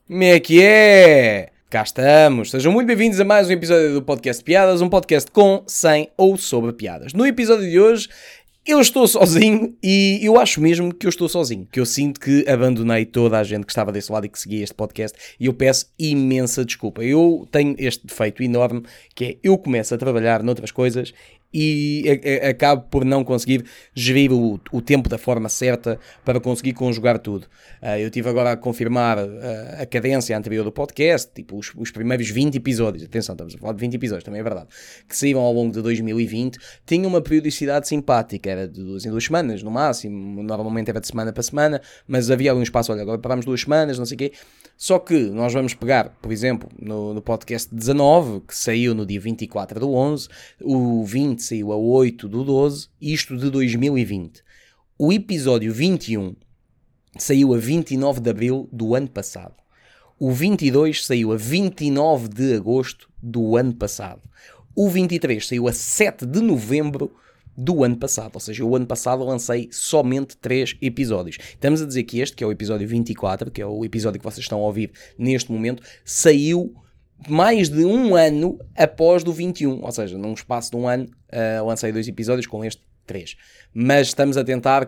Como é que é? Cá estamos. Sejam muito bem-vindos a mais um episódio do Podcast Piadas, um podcast com, sem ou sobre piadas. No episódio de hoje, eu estou sozinho e eu acho mesmo que eu estou sozinho. Que eu sinto que abandonei toda a gente que estava desse lado e que seguia este podcast e eu peço imensa desculpa. Eu tenho este defeito enorme que é eu começo a trabalhar noutras coisas e acabo por não conseguir gerir o tempo da forma certa para conseguir conjugar tudo. Eu estive agora a confirmar a cadência anterior do podcast, tipo os primeiros 20 episódios, atenção, estamos a falar de 20 episódios, também é verdade, que saíram ao longo de 2020, tinham uma periodicidade simpática, era de 2 em 2 semanas, no máximo, normalmente era de semana para semana, mas havia ali um espaço, olha, agora parámos 2 semanas, não sei o quê. Só que nós vamos pegar, por exemplo, no podcast 19, que saiu no dia 24 do 11, o 20 saiu a 8 do 12, isto de 2020. O episódio 21 saiu a 29 de abril do ano passado. O 22 saiu a 29 de agosto do ano passado. O 23 saiu a 7 de novembro do ano passado, ou seja, o ano passado lancei somente 3 episódios. Estamos a dizer que este, que é o episódio 24, que é o episódio que vocês estão a ouvir neste momento, saiu mais de um ano após do 21, ou seja, num espaço de um ano lancei 2 episódios com este 3. Mas estou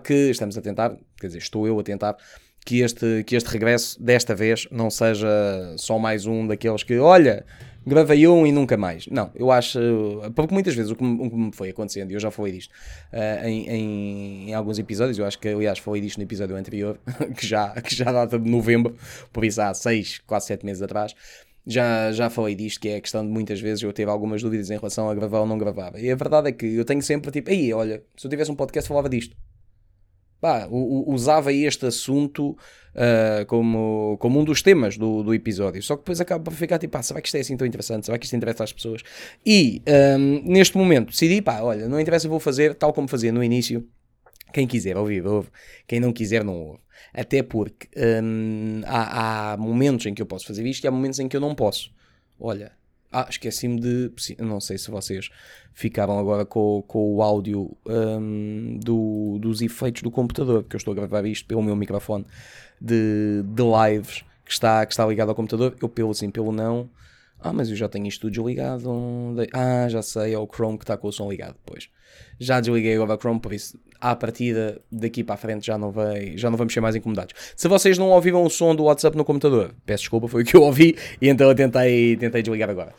eu a tentar que este regresso, desta vez, não seja só mais um daqueles que, olha, gravei um e nunca mais. Não, eu acho, porque muitas vezes o que me foi acontecendo, e eu já falei disto em alguns episódios, eu acho que aliás falei disto no episódio anterior, que já data de novembro, por isso há 6, quase 7 meses atrás, já falei disto, que é a questão de muitas vezes eu ter algumas dúvidas em relação a gravar ou não gravava. E a verdade é que eu tenho sempre tipo, aí, olha, se eu tivesse um podcast falava disto. Pá, usava este assunto como um dos temas do episódio. Só que depois acaba por ficar tipo, será que isto é assim tão interessante? Será que isto interessa às pessoas? E neste momento decidi, olha, não interessa, eu vou fazer tal como fazia no início. Quem quiser ouvir, ouve. Quem não quiser, não ouve. Até porque há momentos em que eu posso fazer isto e há momentos em que eu não posso. Olha, esqueci-me de... Não sei se vocês ficaram agora com o áudio dos efeitos do computador, porque eu estou a gravar isto pelo meu microfone de lives que está ligado ao computador. Eu pelo sim, pelo não... mas eu já tenho isto tudo desligado. Já sei, é o Chrome que está com o som ligado. Pois, já desliguei agora o Chrome, por isso, à partida, daqui para a frente já não vamos ser mais incomodados. Se vocês não ouviram o som do WhatsApp no computador, peço desculpa, foi o que eu ouvi, e então eu tentei desligar agora.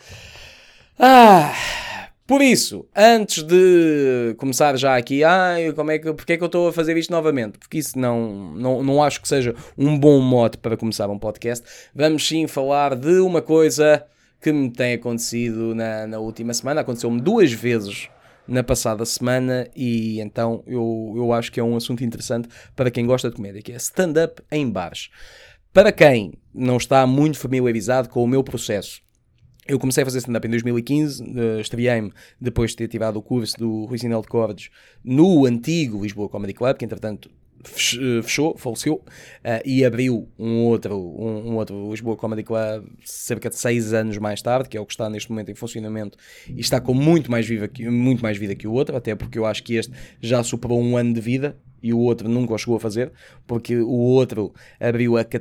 Por isso, antes de começar já aqui, porque é que eu estou a fazer isto novamente? Porque isso não acho que seja um bom mote para começar um podcast. Vamos sim falar de uma coisa que me tem acontecido na última semana. Aconteceu-me 2 vezes na passada semana e então eu acho que é um assunto interessante para quem gosta de comédia, que é stand-up em bares. Para quem não está muito familiarizado com o meu processo, eu comecei a fazer stand-up em 2015, estreei-me depois de ter tirado o curso do Rui Sinel de Cordes no antigo Lisboa Comedy Club, que entretanto faleceu, e abriu um outro Lisboa Comedy Club cerca de 6 anos mais tarde, que é o que está neste momento em funcionamento e está com muito mais vida que o outro, até porque eu acho que este já superou 1 ano de vida e o outro nunca o chegou a fazer, porque o outro abriu a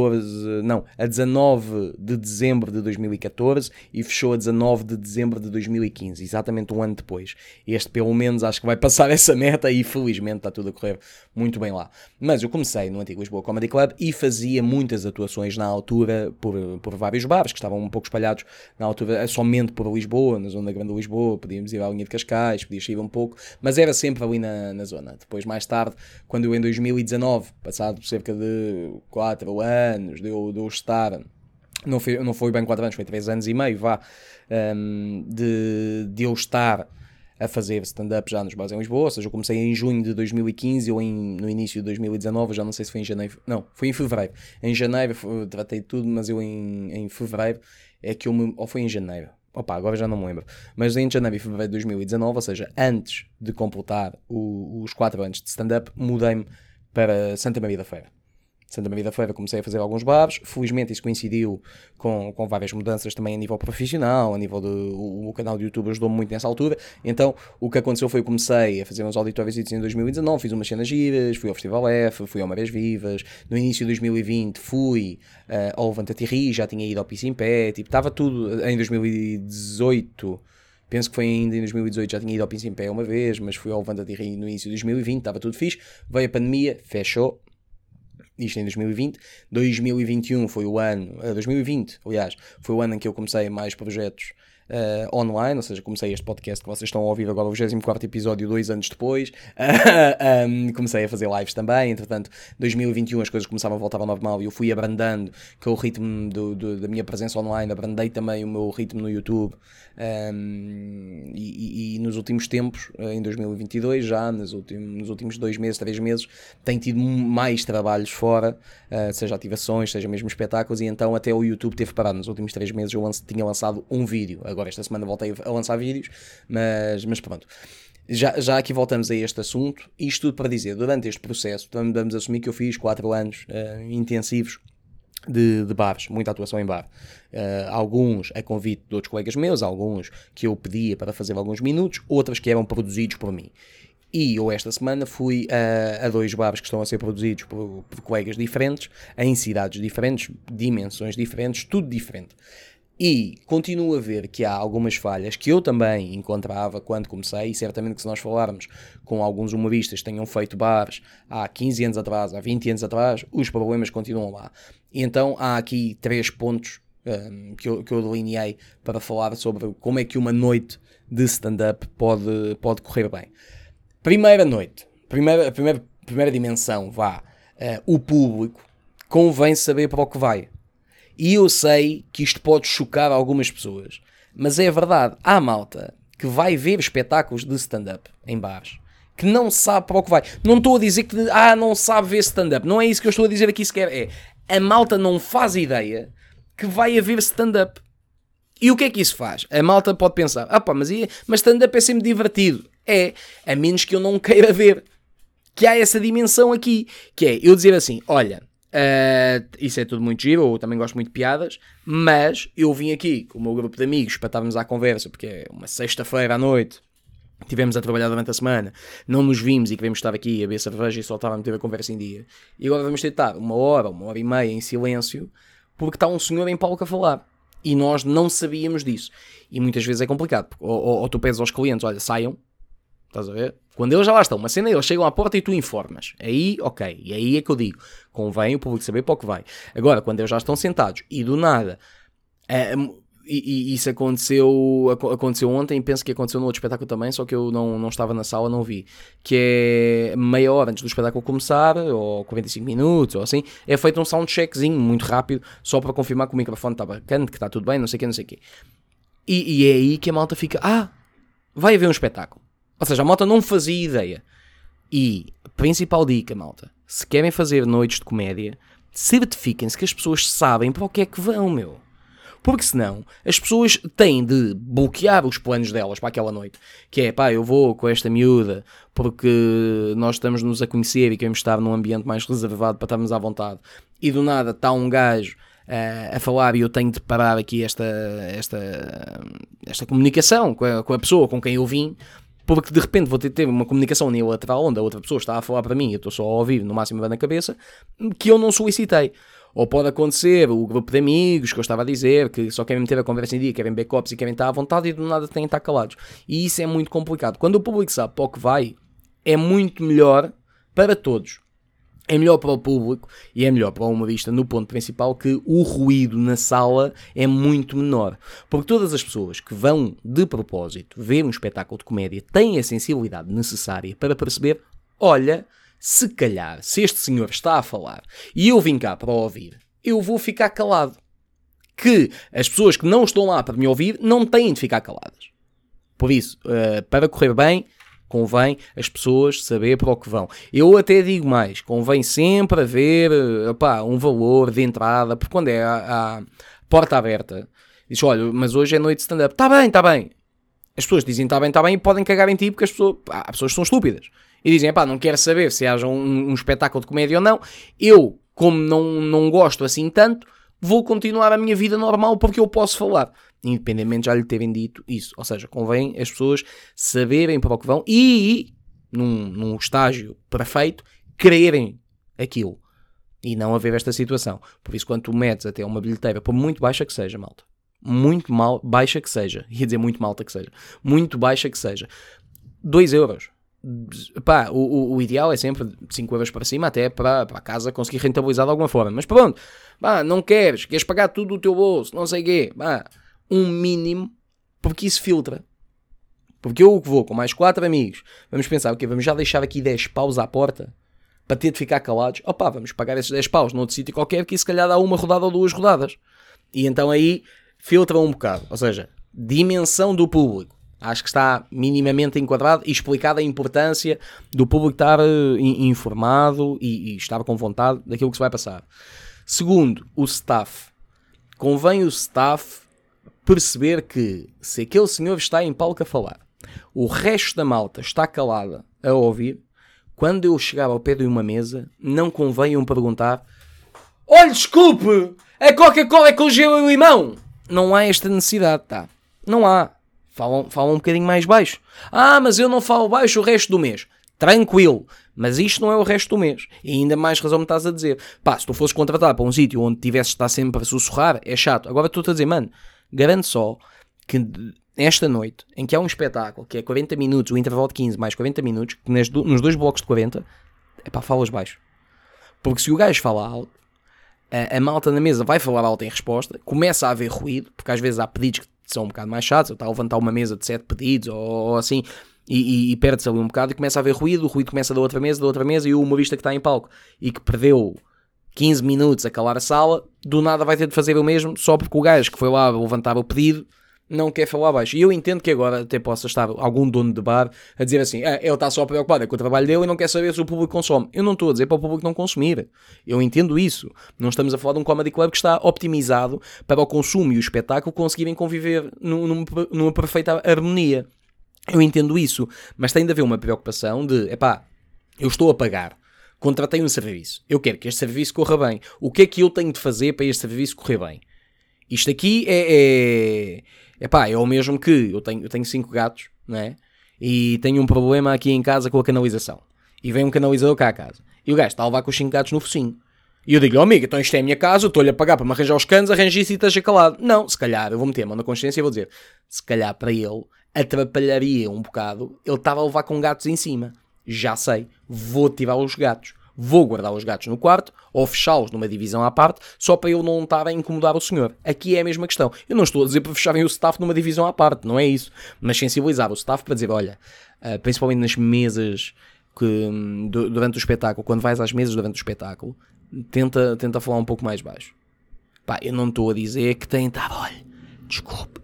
19 de dezembro de 2014 e fechou a 19 de dezembro de 2015, exatamente 1 ano depois. Este pelo menos acho que vai passar essa meta e felizmente está tudo a correr muito bem lá. Mas eu comecei no antigo Lisboa Comedy Club e fazia muitas atuações na altura por vários bares que estavam um pouco espalhados na altura somente por Lisboa, na zona grande de Lisboa. Podíamos ir à linha de Cascais, podíamos sair um pouco, mas era sempre ali na zona. Depois, mais tarde, quando eu em 2019, passado cerca de 4 anos de eu estar, não foi bem 4 anos, foi 3 anos e meio, de eu estar a fazer stand-up já nos bares em Lisboa, ou seja, eu comecei em junho de 2015 ou no início de 2019, já não sei se foi em janeiro, não, foi em fevereiro. Em janeiro tratei de tudo, mas eu em fevereiro é que ou foi em janeiro, agora já não me lembro, mas em janeiro e fevereiro de 2019, ou seja, antes de completar os 4 anos de stand-up, mudei-me para Santa Maria da Feira. Santa Maria da Feira comecei a fazer alguns bares. Felizmente isso coincidiu com várias mudanças também a nível profissional, a nível o canal de YouTube ajudou-me muito nessa altura. Então o que aconteceu foi que comecei a fazer uns auditórios em 2019, fiz umas cenas giras, fui ao Festival F, fui ao Marés Vivas. No início de 2020 fui ao Levanta-te e Ri, já tinha ido ao Piso em Pé, tipo, estava tudo em 2018. Penso que foi ainda em 2018, já tinha ido ao Piso em Pé uma vez, mas fui ao Levanta-te e Ri no início de 2020, estava tudo fixe. Veio a pandemia, fechou. Isto em 2020. 2021 foi o ano, 2020, aliás, foi o ano em que eu comecei mais projetos online, ou seja, comecei este podcast que vocês estão a ouvir agora, o 24º episódio, 2 anos depois. Comecei a fazer lives também, entretanto, 2021 as coisas começavam a voltar ao normal e eu fui abrandando com o ritmo da minha presença online, abrandei também o meu ritmo no YouTube, e nos últimos tempos, em 2022, já nos últimos 2 meses, 3 meses, tenho tido mais trabalhos fora, seja ativações, seja mesmo espetáculos, e então até o YouTube teve parado. Nos últimos 3 meses eu tinha lançado um vídeo, agora esta semana voltei a lançar vídeos, mas pronto. Já aqui voltamos a este assunto, isto tudo para dizer, durante este processo, vamos assumir que eu fiz 4 anos intensivos de bares, muita atuação em bar, alguns a convite de outros colegas meus, alguns que eu pedia para fazer alguns minutos, outras que eram produzidos por mim. E eu esta semana fui a 2 bares que estão a ser produzidos por colegas diferentes, em cidades diferentes, dimensões diferentes, tudo diferente. E continuo a ver que há algumas falhas que eu também encontrava quando comecei, e certamente que se nós falarmos com alguns humoristas que tenham feito bares há 15 anos atrás, há 20 anos atrás, os problemas continuam lá. E então há aqui 3 pontos que eu delineei para falar sobre como é que uma noite de stand-up pode correr bem. Primeira noite, primeira dimensão, o público convém saber para o que vai. E eu sei que isto pode chocar algumas pessoas, mas é verdade, há malta que vai ver espetáculos de stand-up em bares, que não sabe para o que vai. Não estou a dizer que não sabe ver stand-up, não é isso que eu estou a dizer aqui sequer, a malta não faz ideia que vai haver stand-up. E o que é que isso faz? A malta pode pensar, mas stand-up é sempre divertido. A menos que eu não queira ver. Que há essa dimensão aqui, que é eu dizer assim, olha, isso é tudo muito giro, eu também gosto muito de piadas, mas eu vim aqui com o meu grupo de amigos para estarmos à conversa, porque é uma sexta-feira à noite, estivemos a trabalhar durante a semana, não nos vimos e queremos estar aqui a beber cerveja e só estávamos a ter a conversa em dia. E agora vamos tentar 1 hora, 1 hora e meia em silêncio, porque está um senhor em palco a falar. E nós não sabíamos disso. E muitas vezes é complicado. Ou tu pedes aos clientes, olha, saiam. Estás a ver? Quando eles já lá estão, uma cena, eles chegam à porta e tu informas. Aí, ok. E aí é que eu digo, convém o público saber para o que vai. Agora, quando eles já estão sentados e do nada... E isso aconteceu ontem, e penso que aconteceu no outro espetáculo também, só que eu não estava na sala, não vi, que é meia hora antes do espetáculo começar, ou 45 minutos, ou assim, é feito um soundcheckzinho muito rápido, só para confirmar que o microfone está bacana, que está tudo bem, não sei o quê. E é aí que a malta fica, vai haver um espetáculo. Ou seja, a malta não fazia ideia. E, principal dica, malta, se querem fazer noites de comédia, certifiquem-se que as pessoas sabem para o que é que vão, meu. Porque senão, as pessoas têm de bloquear os planos delas para aquela noite. Que é, eu vou com esta miúda porque nós estamos-nos a conhecer e queremos estar num ambiente mais reservado para estarmos à vontade. E do nada está um gajo a falar e eu tenho de parar aqui esta comunicação com a pessoa com quem eu vim. Porque de repente vou ter uma comunicação unilateral onde a outra pessoa está a falar para mim e eu estou só a ouvir, no máximo na cabeça, que eu não solicitei. Ou pode acontecer o grupo de amigos que eu estava a dizer, que só querem meter a conversa em dia, querem backups e querem estar à vontade e do nada têm de estar calados. E isso é muito complicado. Quando o público sabe para o que vai, é muito melhor para todos. É melhor para o público e é melhor para o humorista no ponto principal que o ruído na sala é muito menor. Porque todas as pessoas que vão de propósito ver um espetáculo de comédia têm a sensibilidade necessária para perceber, olha, se calhar, se este senhor está a falar e eu vim cá para ouvir, eu vou ficar calado. Que as pessoas que não estão lá para me ouvir não têm de ficar caladas. Por isso, para correr bem, convém as pessoas saber para o que vão. Eu até digo mais, convém sempre haver um valor de entrada, porque quando é a porta aberta, diz, olha, mas hoje é noite de stand-up. Está bem. As pessoas dizem está bem, e podem cagar em ti, porque há pessoas que são estúpidas. E dizem, não quero saber se haja um espetáculo de comédia ou não. Eu como não gosto assim tanto, vou continuar a minha vida normal porque eu posso falar. Independentemente de já lhe terem dito isso. Ou seja, convém as pessoas saberem para o que vão e, num estágio perfeito, quererem aquilo. E não haver esta situação. Por isso, quando tu metes até uma bilheteira, por muito baixa que seja, malta, muito baixa que seja, ia dizer muito malta que seja, muito baixa que seja, 2 euros. Pá, o ideal é sempre 5 euros para cima, até para a casa conseguir rentabilizar de alguma forma. Mas pronto, pá, não queres pagar tudo do teu bolso, não sei o quê, pá, um mínimo, porque isso filtra. Porque eu vou com mais 4 amigos, vamos pensar, ok, vamos já deixar aqui 10 paus à porta para ter de ficar calados. Opá, vamos pagar esses 10 paus noutro sítio qualquer que se calhar dá uma rodada ou 2 rodadas. E então aí filtra um bocado. Ou seja, dimensão do público. Acho que está minimamente enquadrado e explicada a importância do público estar informado e estar com vontade daquilo que se vai passar. Segundo, o staff. Convém o staff perceber que se aquele senhor está em palco a falar, o resto da malta está calada a ouvir, quando eu chegar ao pé de uma mesa, não convém eu perguntar: olha, desculpe, a Coca-Cola é com gelo e limão. Não há esta necessidade, tá? Não há. Falam um bocadinho mais baixo. Ah, mas eu não falo baixo o resto do mês. Tranquilo. Mas isto não é o resto do mês. E ainda mais razão me estás a dizer. Pá, se tu fosses contratado para um sítio onde tivesses de estar sempre a sussurrar, é chato. Agora estou-te a dizer, mano, garanto só que esta noite, em que há um espetáculo, que é 40 minutos, o intervalo de 15 mais 40 minutos, que nos 2 blocos de 40, é pá, falas baixo. Porque se o gajo fala alto, a malta na mesa vai falar alto em resposta, começa a haver ruído, porque às vezes há pedidos que são um bocado mais chatos, eu estou a levantar uma mesa de 7 pedidos, ou assim, e perde-se ali um bocado, e começa a haver ruído, o ruído começa da outra mesa, e o humorista que está em palco, e que perdeu 15 minutos a calar a sala, do nada vai ter de fazer o mesmo, só porque o gajo que foi lá levantar o pedido, não quer falar baixo. E eu entendo que agora até possa estar algum dono de bar a dizer assim, ele está só preocupado com o trabalho dele e não quer saber se o público consome. Eu não estou a dizer para o público não consumir. Eu entendo isso. Não estamos a falar de um comedy club que está optimizado para o consumo e o espetáculo conseguirem conviver numa perfeita harmonia. Eu entendo isso. Mas tem de haver uma preocupação de, eu estou a pagar. Contratei um serviço. Eu quero que este serviço corra bem. O que é que eu tenho de fazer para este serviço correr bem? Isto aqui é o mesmo que eu tenho 5 gatos, não é? E tenho um problema aqui em casa com a canalização. E vem um canalizador cá à casa. E o gajo está a levar com os 5 gatos no focinho. E eu digo, amigo, então isto é a minha casa, eu estou-lhe a pagar para me arranjar os canos, arranje isso e esteja calado. Não, se calhar, eu vou meter a mão na consciência e vou dizer, se calhar para ele atrapalharia um bocado, ele estava a levar com gatos em cima. Já sei, vou tirar os gatos. Vou guardar os gatos no quarto ou fechá-los numa divisão à parte só para eu não estar a incomodar o senhor. Aqui é a mesma questão. Eu não estou a dizer para fecharem o staff numa divisão à parte, não é isso. Mas sensibilizar o staff para dizer, olha, principalmente nas mesas que durante o espetáculo, quando vais às mesas durante o espetáculo, tenta falar um pouco mais baixo. Pá, eu não estou a dizer que tem de estar, olha, desculpe,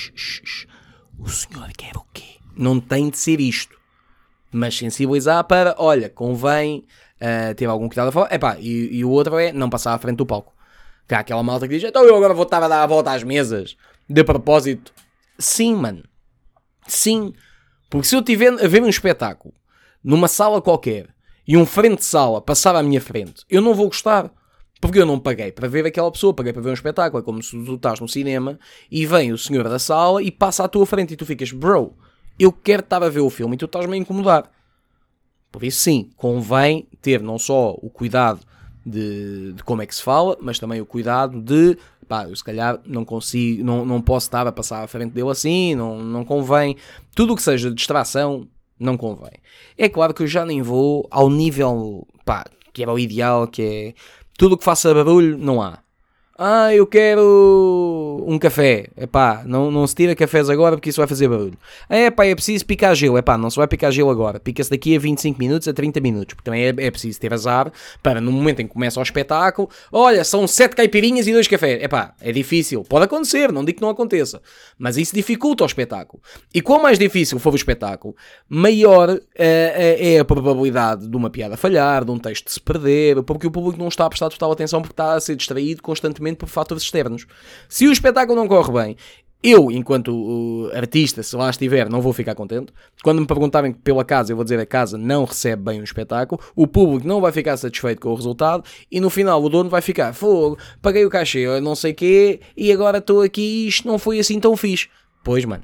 o senhor quer o quê? Não tem de ser isto. Mas sensibilizar para, olha, convém ter algum cuidado a falar. E o outro é não passar à frente do palco. Que há aquela malta que diz, então eu agora vou estar a dar a volta às mesas de propósito. Sim, mano. Sim. Porque se eu tiver a ver um espetáculo numa sala qualquer e um frente de sala passar à minha frente, eu não vou gostar. Porque eu não paguei para ver aquela pessoa, paguei para ver um espetáculo. É como se tu estás no cinema e vem o senhor da sala e passa à tua frente e tu ficas, bro, eu quero estar a ver o filme e tu estás-me a incomodar. Por isso sim, convém ter não só o cuidado de como é que se fala, mas também o cuidado de, eu se calhar não consigo, não posso estar a passar à frente dele assim, não convém. Tudo o que seja distração, não convém. É claro que eu já nem vou ao nível, que era o ideal, que é tudo o que faça barulho, não há. Eu quero um café. Não se tira cafés agora porque isso vai fazer barulho. É preciso picar gelo. Não se vai picar gelo agora. Pica-se daqui a 25 minutos a 30 minutos. Porque também é preciso ter azar para no momento em que começa o espetáculo, olha, são 7 caipirinhas e 2 cafés. É difícil. Pode acontecer, não digo que não aconteça. Mas isso dificulta o espetáculo. E quanto mais difícil for o espetáculo, maior é a probabilidade de uma piada falhar, de um texto se perder, porque o público não está a prestar total atenção porque está a ser distraído constantemente por fatores externos. Se o espetáculo não corre bem, Eu, enquanto artista, se lá estiver, não vou ficar contente. Quando me perguntarem pela casa, eu vou dizer que a casa não recebe bem o espetáculo. O público não vai ficar satisfeito com o resultado. E no final o dono vai ficar, fogo, paguei o cachê, eu não sei o quê, e agora estou aqui e isto não foi assim tão fixe. Pois, mano.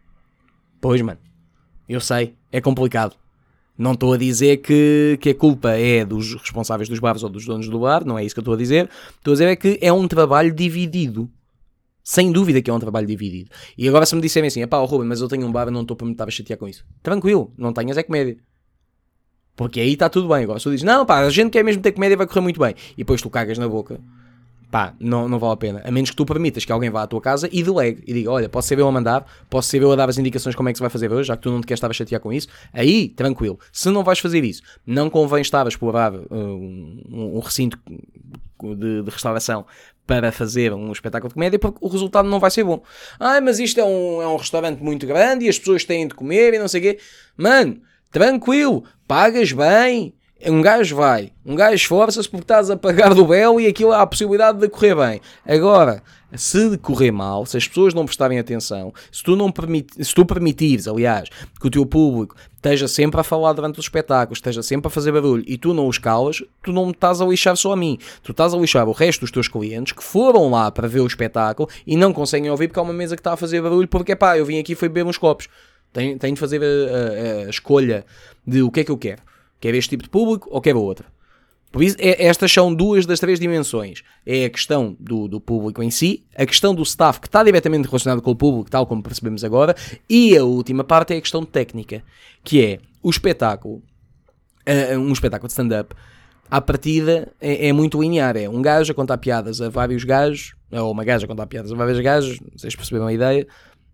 Eu sei, é complicado. Não estou a dizer que a culpa é dos responsáveis dos bares ou dos donos do bar, não é isso que eu estou a dizer. Estou a dizer é que é um trabalho dividido. Sem dúvida que é um trabalho dividido. E agora se me disserem assim, pá, Ruben, mas eu tenho um bar e não estou para me estar a chatear com isso. Tranquilo, não tenhas é comédia. Porque aí está tudo bem. Agora se tu dizes, não pá, a gente quer mesmo ter comédia, vai correr muito bem. E depois tu cagas na boca. Pá, não vale a pena. A menos que tu permitas que alguém vá à tua casa e delegue. E diga, olha, posso ser eu a mandar, posso ser eu a dar as indicações como é que se vai fazer hoje, já que tu não te queres estar a chatear com isso. Aí, tranquilo. Se não vais fazer isso, não convém estar a explorar um recinto de restauração para fazer um espetáculo de comédia, porque o resultado não vai ser bom. Mas isto é um restaurante muito grande e as pessoas têm de comer e não sei o quê. Mano, tranquilo, pagas bem. Um gajo esforça-se porque estás a pagar do belo e aquilo há a possibilidade de correr bem. Agora, se correr mal, se as pessoas não prestarem atenção, se tu permitires, aliás, que o teu público esteja sempre a falar durante os espetáculos, esteja sempre a fazer barulho e tu não os calas, tu não me estás a lixar só a mim. Tu estás a lixar o resto dos teus clientes que foram lá para ver o espetáculo e não conseguem ouvir porque há uma mesa que está a fazer barulho porque, pá, eu vim aqui e fui beber uns copos. Tenho de fazer a escolha de o que é que eu quero. Quer este tipo de público ou quer outro? Por isso, estas são duas das três dimensões. É a questão do público em si, a questão do staff que está diretamente relacionado com o público, tal como percebemos agora, e a última parte é a questão técnica, que é o espetáculo, um espetáculo de stand-up, à partida é muito linear. É um gajo a contar piadas a vários gajos, ou uma gaja a contar piadas a vários gajos, vocês perceberam a ideia.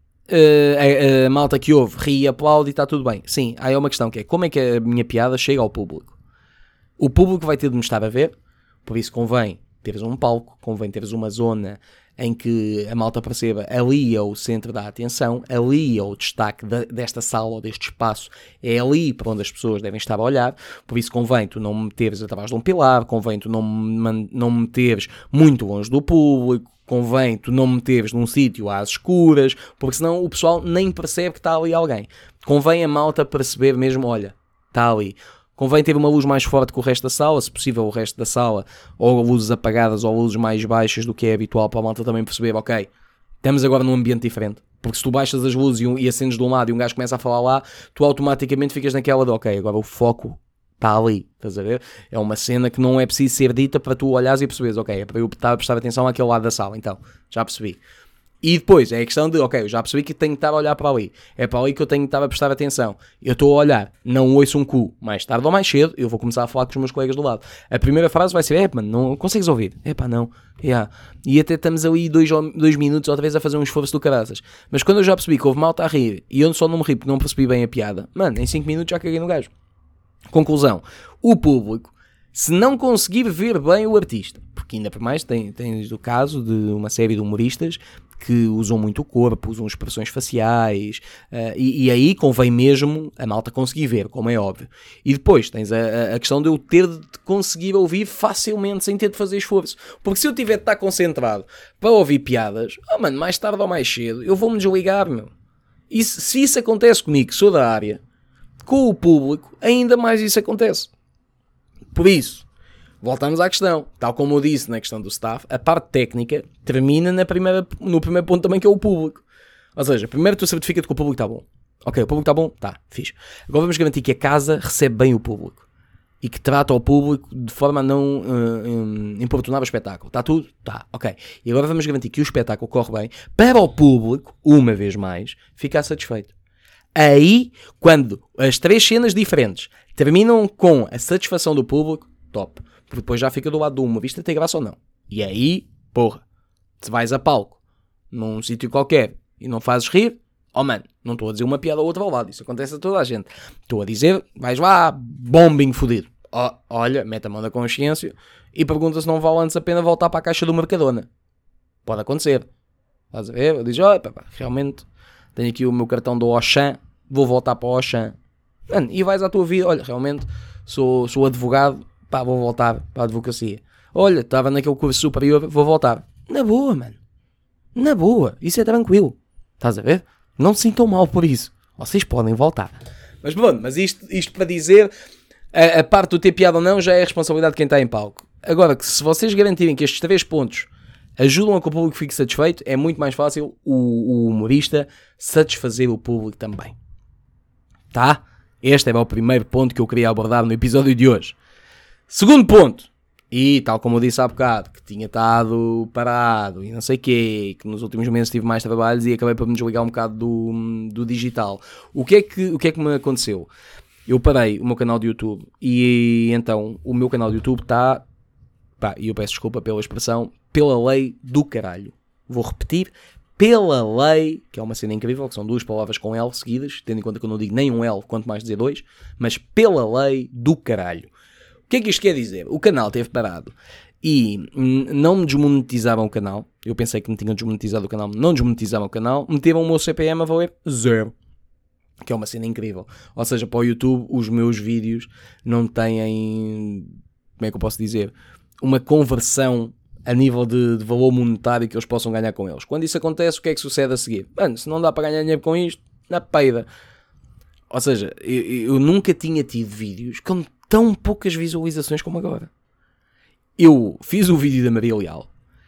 A malta que ouve ri e aplaude e está tudo bem. Sim, aí é uma questão que é como é que a minha piada chega ao público? O público vai ter de me estar a ver, por isso convém teres um palco, convém teres uma zona em que a malta perceba ali é o centro da atenção, ali é o destaque desta sala ou deste espaço, é ali para onde as pessoas devem estar a olhar, por isso convém tu não me meteres atrás de um pilar, convém tu não me meteres muito longe do público, convém tu não meteres num sítio às escuras, porque senão o pessoal nem percebe que está ali alguém. Convém a malta perceber mesmo, olha, está ali. Convém ter uma luz mais forte que o resto da sala, se possível o resto da sala, ou luzes apagadas ou luzes mais baixas do que é habitual para a malta também perceber, ok, estamos agora num ambiente diferente. Porque se tu baixas as luzes e acendes de um lado e um gajo começa a falar lá, tu automaticamente ficas naquela de, ok, agora o foco está ali, estás a ver? É uma cena que não é preciso ser dita para tu olhares e perceberes, ok, é para eu estar a prestar atenção àquele lado da sala, então, já percebi. E depois, é a questão de, ok, eu já percebi que tenho que estar a olhar para ali, é para ali que eu tenho que estar a prestar atenção, eu estou a olhar, não ouço um cu, mais tarde ou mais cedo, eu vou começar a falar com os meus colegas do lado. A primeira frase vai ser, mano, não consegues ouvir? Não, e até estamos ali 2 minutos outra vez a fazer um esforço do caraças. Mas quando eu já percebi que houve malta a rir, e eu só não me ri porque não percebi bem a piada, mano, em 5 minutos já caguei no gajo. Conclusão, o público, se não conseguir ver bem o artista, porque ainda por mais tens o caso de uma série de humoristas que usam muito o corpo, usam expressões faciais, e aí convém mesmo a malta conseguir ver, como é óbvio. E depois tens a questão de eu ter de conseguir ouvir facilmente sem ter de fazer esforço. Porque se eu tiver de estar concentrado para ouvir piadas, mano, mais tarde ou mais cedo, eu vou-me desligar, meu. E se isso acontece comigo, que sou da área, com o público, ainda mais isso acontece. Por isso, voltamos à questão. Tal como eu disse na questão do staff, a parte técnica termina no primeiro ponto também, que é o público. Ou seja, primeiro tu certifica-te que o público está bom. Ok, o público está bom? Tá, fixe. Agora vamos garantir que a casa recebe bem o público. E que trata o público de forma a não importunar o espetáculo. Está tudo? Tá, ok. E agora vamos garantir que o espetáculo corre bem para o público, uma vez mais, ficar satisfeito. Aí, quando as 3 cenas diferentes terminam com a satisfação do público, top. Porque depois já fica do lado do humorista ter graça ou não. E aí, porra, se vais a palco num sítio qualquer e não fazes rir, mano, não estou a dizer uma piada ou outra ao lado, isso acontece a toda a gente. Estou a dizer, vais lá, bombing fodido. Olha, mete a mão na consciência e pergunta se não vale antes a pena voltar para a caixa do Mercadona. Pode acontecer. Estás a ver? Diz, realmente tenho aqui o meu cartão do Auchan, vou voltar para o Auchan. Mano, e vais à tua vida, olha, realmente sou advogado, vou voltar para a advocacia. Olha, estava naquele curso superior, vou voltar. Na boa, mano. Na boa, isso é tranquilo. Estás a ver? Não se sintam mal por isso. Vocês podem voltar. Mas pronto, mas isto para dizer, a parte do ter piada ou não já é a responsabilidade de quem está em palco. Agora, que se vocês garantirem que estes 3 pontos ajudam a que o público fique satisfeito, é muito mais fácil o humorista satisfazer o público também. Tá? Este era o primeiro ponto que eu queria abordar no episódio de hoje. Segundo ponto, e tal como eu disse há bocado, que tinha estado parado e não sei o quê, que nos últimos meses tive mais trabalhos e acabei por me desligar um bocado do digital. O que é que me aconteceu? Eu parei o meu canal de YouTube e então o meu canal de YouTube está, e eu peço desculpa pela expressão, pela lei do caralho. Vou repetir, pela lei, que é uma cena incrível, que são 2 palavras com L seguidas, tendo em conta que eu não digo nem um L, quanto mais dizer 2, mas pela lei do caralho. O que é que isto quer dizer? O canal esteve parado e não me desmonetizaram o canal. Eu pensei que me tinham desmonetizado o canal, não desmonetizaram o canal, meteram o meu CPM a valer 0. Que é uma cena incrível. Ou seja, para o YouTube, os meus vídeos não têm, como é que eu posso dizer, uma conversão a nível de valor monetário que eles possam ganhar com eles. Quando isso acontece, o que é que sucede a seguir? Mano, se não dá para ganhar dinheiro com isto, na peida. Ou seja, eu nunca tinha tido vídeos com tão poucas visualizações como agora. Eu fiz o vídeo da Maria Leal.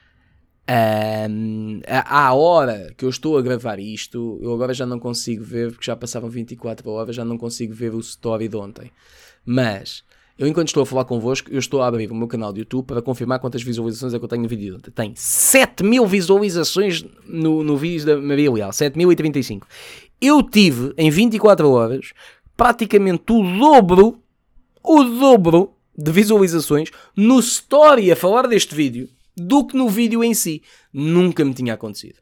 À hora que eu estou a gravar isto, eu agora já não consigo ver, porque já passavam 24 horas, já não consigo ver o story de ontem. Mas, eu enquanto estou a falar convosco, eu estou a abrir o meu canal de YouTube para confirmar quantas visualizações é que eu tenho no vídeo de ontem. Tem 7.000 visualizações no vídeo da Maria Leal, 7.035. Eu tive, em 24 horas, praticamente o dobro de visualizações no story a falar deste vídeo do que no vídeo em si. Nunca me tinha acontecido.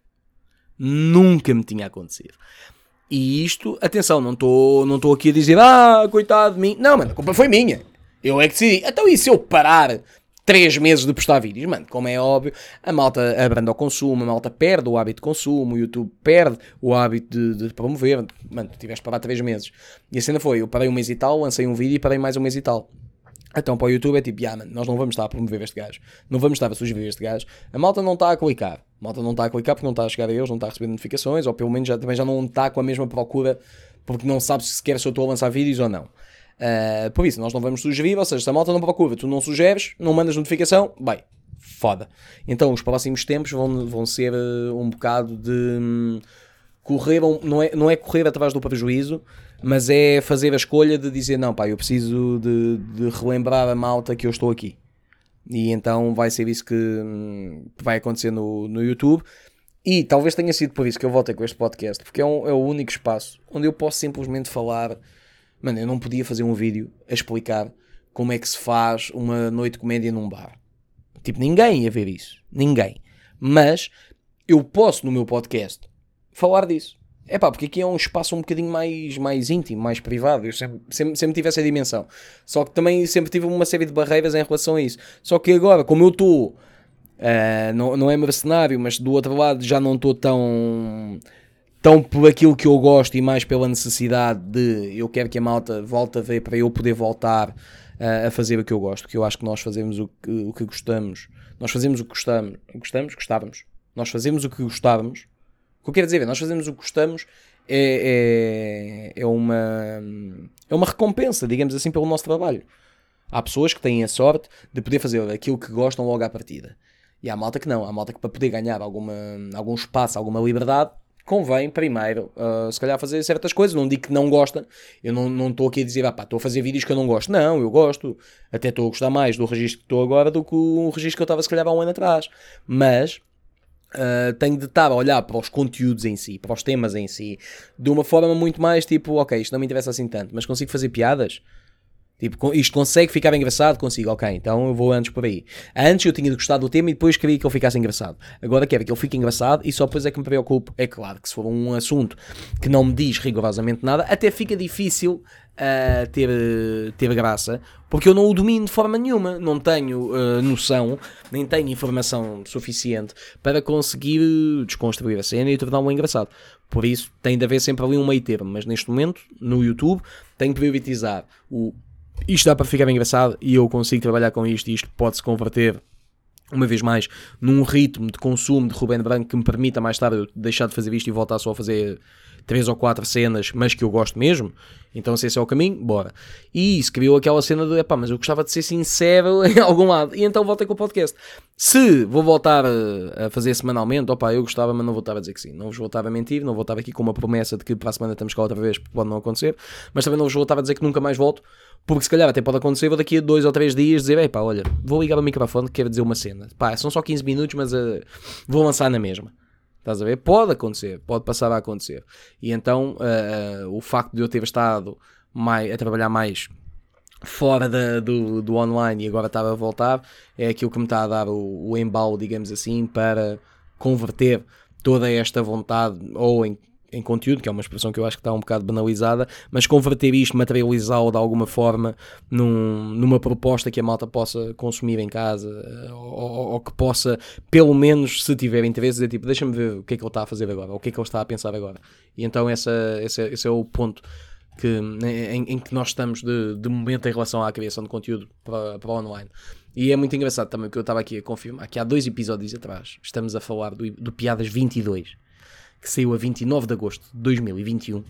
E isto, atenção, não estou aqui a dizer, coitado de mim. Não, mano, a culpa foi minha. Eu é que decidi. Então e se eu parar 3 meses de postar vídeos? Mano, como é óbvio, a malta abranda ao consumo, a malta perde o hábito de consumo, o YouTube perde o hábito de promover. Mano, tu tiveste para parar 3 meses. E a cena foi, eu parei 1 mês e tal, lancei um vídeo e parei mais 1 mês e tal. Então para o YouTube é tipo, mano, nós não vamos estar a promover este gajo, não vamos estar a sugerir este gajo, a malta não está a clicar, porque não está a chegar a eles, não está a receber notificações, ou pelo menos também já não está com a mesma procura, porque não sabe sequer se eu estou a lançar vídeos ou não. Por isso, nós não vamos sugerir, ou seja, se a malta não procura, tu não sugeres, não mandas notificação, bem, foda. Então os próximos tempos vão ser um bocado de correr, não é correr atrás do prejuízo, mas é fazer a escolha de dizer, não pá, eu preciso de relembrar a malta que eu estou aqui. E então vai ser isso que vai acontecer no YouTube. E talvez tenha sido por isso que eu voltei com este podcast, porque é o único espaço onde eu posso simplesmente falar. Mano, eu não podia fazer um vídeo a explicar como é que se faz uma noite de comédia num bar. Tipo, ninguém ia ver isso. Ninguém. Mas eu posso no meu podcast falar disso. É pá, porque aqui é um espaço um bocadinho mais íntimo, mais privado. Eu sempre tive essa dimensão. Só que também sempre tive uma série de barreiras em relação a isso. Só que agora, como eu estou, não é mercenário, mas do outro lado já não estou tão por aquilo que eu gosto e mais pela necessidade de eu quero que a malta volte a ver para eu poder voltar a fazer o que eu gosto. Porque eu acho que nós fazemos o que gostamos. Nós fazemos o que gostamos. Gostávamos. Nós fazemos o que gostávamos. O que eu quero dizer é, nós fazemos o que gostamos é uma recompensa, digamos assim, pelo nosso trabalho. Há pessoas que têm a sorte de poder fazer aquilo que gostam logo à partida. E há malta que não. Há malta que para poder ganhar algum espaço, alguma liberdade, convém primeiro, se calhar, fazer certas coisas. Não digo que não gosta. Eu não estou aqui a dizer, estou a fazer vídeos que eu não gosto. Não, eu gosto. Até estou a gostar mais do registro que estou agora do que o registro que eu estava, se calhar, há um ano atrás. Mas tenho de estar a olhar para os conteúdos em si, para os temas em si, de uma forma muito mais tipo, ok, isto não me interessa assim tanto, mas consigo fazer piadas? Tipo, isto consegue ficar engraçado? Consigo, ok, então eu vou antes por aí. Antes eu tinha de gostar do tema e depois queria que ele ficasse engraçado. Agora quero que ele fique engraçado e só depois é que me preocupo. É claro que se for um assunto que não me diz rigorosamente nada, até fica difícil ter graça, porque eu não o domino de forma nenhuma. Não tenho noção, nem tenho informação suficiente para conseguir desconstruir a cena e torná-lo engraçado. Por isso tem de haver sempre ali um meio termo. Mas neste momento, no YouTube, tenho que priorizar isto dá para ficar engraçado e eu consigo trabalhar com isto e isto pode-se converter uma vez mais, num ritmo de consumo de Ruben Branco que me permita mais tarde eu deixar de fazer isto e voltar só a fazer 3 ou 4 cenas, mas que eu gosto mesmo. Então se esse é o caminho, bora. E isso criou aquela cena de, mas eu gostava de ser sincero em algum lado. E então voltei com o podcast. Se vou voltar a fazer semanalmente, eu gostava, mas não vou estar a dizer que sim. Não vos vou estar a mentir, não vou estar aqui com uma promessa de que para a semana estamos cá outra vez, porque pode não acontecer. Mas também não vos vou estar a dizer que nunca mais volto, porque se calhar até pode acontecer, vou daqui a 2 ou 3 dias dizer, olha, vou ligar o microfone que quero dizer uma cena. São só 15 minutos, mas vou lançar na mesma. Estás a ver? Pode acontecer, pode passar a acontecer. E então o facto de eu ter estado a trabalhar mais fora do online e agora estar a voltar é aquilo que me está a dar o embalo, digamos assim, para converter toda esta vontade ou em conteúdo, que é uma expressão que eu acho que está um bocado banalizada, mas converter isto, materializá-lo de alguma forma numa proposta que a malta possa consumir em casa, ou que possa, pelo menos, se tiver interesse, dizer tipo, deixa-me ver o que é que ele está a fazer agora, ou o que é que ele está a pensar agora. E então esse é o ponto em que nós estamos de momento em relação à criação de conteúdo para online. E é muito engraçado também, porque eu estava aqui a confirmar que há 2 episódios atrás estamos a falar do Piadas 22, que saiu a 29 de agosto de 2021.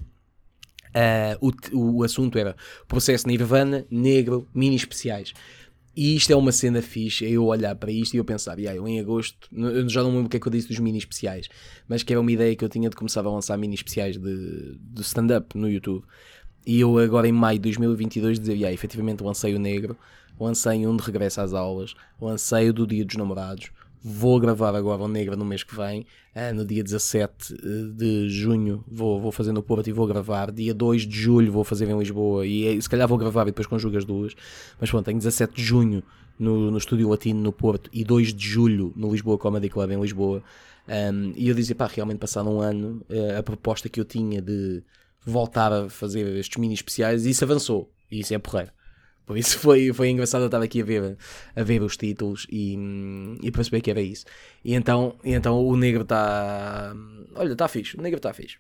O assunto era processo Nirvana, negro, mini especiais. E isto é uma cena fixe, eu olhar para isto e eu pensar, eu em agosto, eu já não lembro o que é que eu disse dos mini especiais, mas que era uma ideia que eu tinha de começar a lançar mini especiais de stand-up no YouTube. E eu agora em maio de 2022 dizer, efetivamente lancei o negro, lancei um de regresso às aulas, lancei o do Dia dos Namorados, vou gravar agora o negro no mês que vem, no dia 17 de junho vou fazer no Porto e vou gravar, dia 2 de julho vou fazer em Lisboa e se calhar vou gravar e depois conjugo as duas, mas pronto, tenho 17 de junho no Estúdio Latino no Porto e 2 de julho no Lisboa Comedy Club em Lisboa. E eu dizia, realmente passado um ano, a proposta que eu tinha de voltar a fazer estes mini especiais, isso avançou, e isso é porreiro. Por isso foi engraçado eu estar aqui a ver os títulos e perceber que era isso. E então o negro está... Olha, está fixe, o negro está fixe.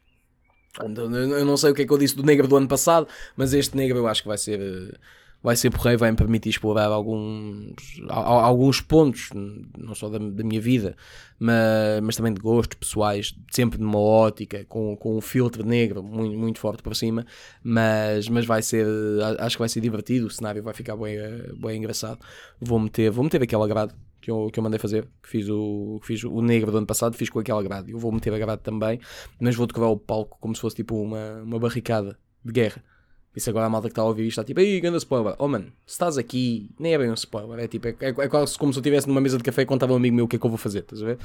Eu não sei o que é que eu disse do negro do ano passado, mas este negro eu acho que vai ser porreiro, vai-me permitir explorar alguns pontos, não só da minha vida, mas também de gostos pessoais, sempre numa ótica, com um filtro negro muito, muito forte por cima, mas acho que vai ser divertido, o cenário vai ficar bem engraçado. Vou meter aquela grade que eu mandei fazer, que fiz o negro do ano passado, fiz com aquela grade, eu vou meter a grade também, mas vou decorar o palco como se fosse tipo uma barricada de guerra. Isso agora a malta que está a ouvir isto está tipo, aí, grande spoiler. Mano, se estás aqui, nem é bem um spoiler. É tipo, é quase como se eu estivesse numa mesa de café e contava a um amigo meu o que é que eu vou fazer, estás a ver?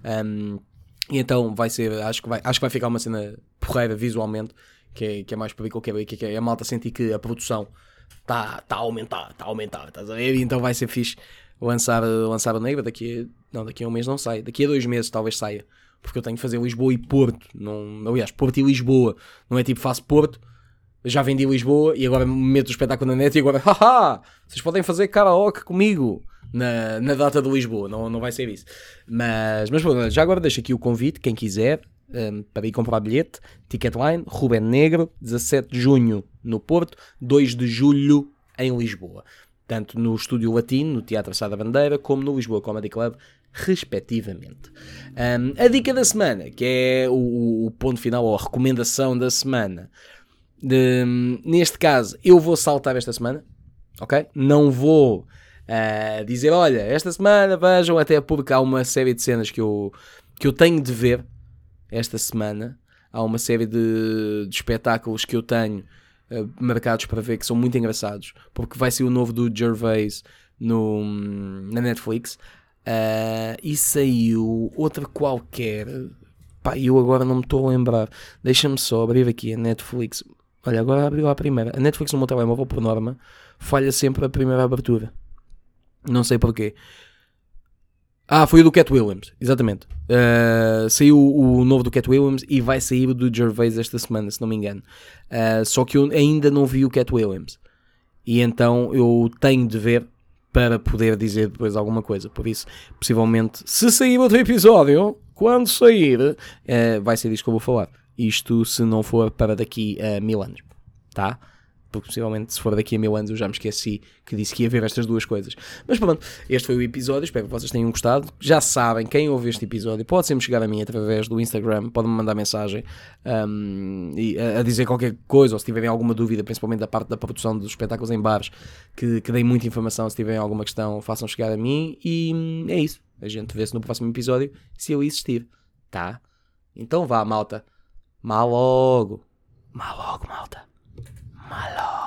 E então vai ser, acho que vai ficar uma cena porreira visualmente, que é mais para ver que eu quero ver, que é a malta sentir que a produção está a aumentar, estás a ver? E então vai ser fixe lançar o negro daqui a um mês não sai, daqui a 2 meses talvez saia, porque eu tenho que fazer Lisboa e Porto, aliás, Porto e Lisboa, não é tipo faço Porto, já vendi Lisboa e agora meto o espetáculo na net e agora, vocês podem fazer karaoke comigo na data de Lisboa, não vai ser isso. Mas bom, já agora deixo aqui o convite, quem quiser, para ir comprar bilhete, Ticketline, Ruben Negro, 17 de junho no Porto, 2 de julho em Lisboa. Tanto no Estúdio Latino, no Teatro Sá da Bandeira, como no Lisboa Comedy Club, respectivamente. A dica da semana, que é o ponto final, ou a recomendação da semana, neste caso, eu vou saltar esta semana, ok? Não vou dizer, olha, esta semana vejam, até porque há uma série de cenas que eu tenho de ver esta semana. Há uma série de espetáculos que eu tenho marcados para ver, que são muito engraçados, porque vai ser o novo do Gervais na Netflix, e saiu outra qualquer, eu agora não me estou a lembrar, deixa-me só abrir aqui a Netflix. Olha, agora abriu a primeira. A Netflix no meu telemóvel, por norma, falha sempre a primeira abertura. Não sei porquê. Foi o do Cat Williams, exatamente. Saiu o novo do Cat Williams e vai sair o do Gervais esta semana, se não me engano. Só que eu ainda não vi o Cat Williams. E então eu tenho de ver para poder dizer depois alguma coisa. Por isso, possivelmente, se sair outro episódio, quando sair, vai ser disto que eu vou falar. Isto se não for para daqui a 1000 anos, tá? porque possivelmente se for daqui a 1000 anos eu já me esqueci que disse que ia ver estas duas coisas. Mas pronto, este foi o episódio, espero que vocês tenham gostado. Já sabem, quem ouve este episódio pode sempre chegar a mim através do Instagram, pode-me mandar mensagem a dizer qualquer coisa, ou se tiverem alguma dúvida, principalmente da parte da produção dos espetáculos em bares, que dei muita informação. Se tiverem alguma questão, façam chegar a mim, e é isso. A gente vê-se no próximo episódio, se eu existir, tá? Então vá, malta. Mal logo, malta. Mal logo.